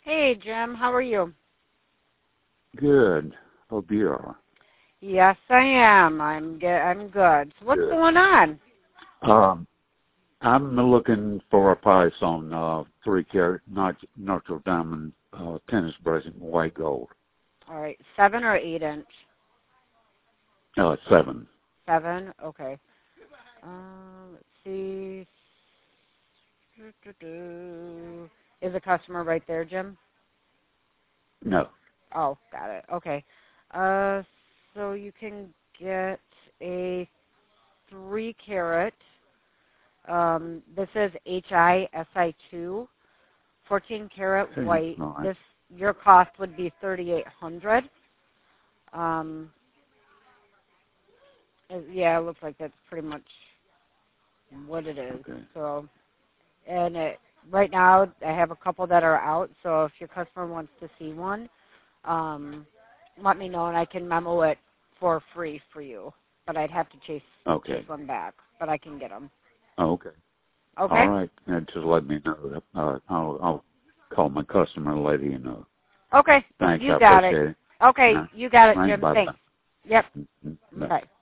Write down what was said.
Hey, Jim. How are you? Good. Hope you are. Yes, I am. I'm good. So what's Good. going on? I'm looking for a price on 3-carat natural diamond tennis bracelet, white gold. All right, 7 or 8 inch? 7. 7. Okay. Let's see. Is a customer right there, Jim? No. Oh, got it. Okay. So you can get a 3-carat. This is HISI2, 14-carat white. All right. Your cost would be $3,800. Yeah, it looks like that's pretty much what it is. Okay. So, and right now I have a couple that are out. So if your customer wants to see one, let me know and I can memo it for free for you. But I'd have to chase one back. But I can get them. Okay. Okay. All right. And just let me know. I'll call my customer and let you know. Okay. Thanks. You I got appreciate it. Okay. You got it, Jim. Bye. Thanks. Yep. Bye. Bye.